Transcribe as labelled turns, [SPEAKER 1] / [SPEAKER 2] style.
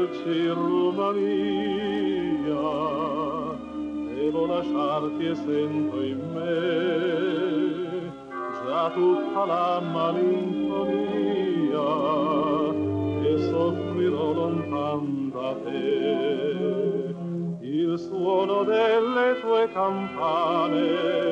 [SPEAKER 1] dolce Romania, devo lasciarti e sento in me già tutta la malinconia che soffrirò lontan da te. Il suono delle tue campane